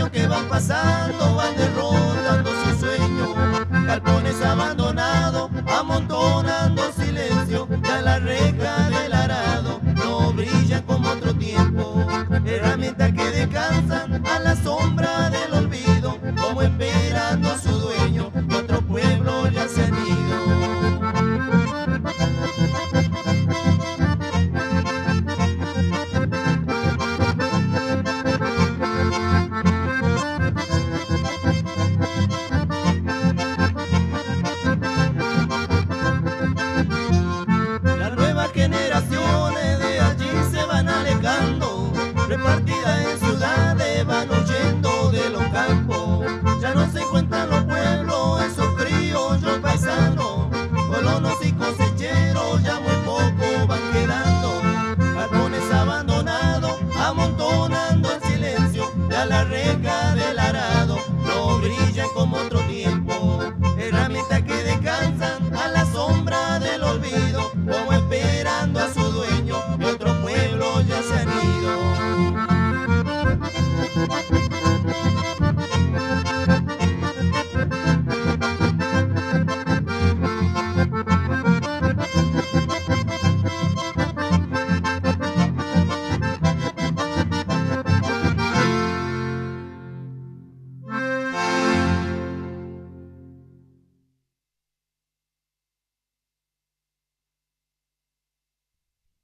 años que van pasando van derrotando su sueño. Galpones abandonados, amontonando silencio. Ya la reja del arado no brillan como otro tiempo. Herramientas que descansan a la sombra del olvido, como esperando a su dueño, que otro pueblo ya se han ido. Repartida en ciudades van huyendo de los campos. Ya no se encuentran los pueblos, esos criollos paisanos. Colonos y cosecheros ya muy poco van quedando. Galpones abandonados, amontonando en silencio. Ya la reca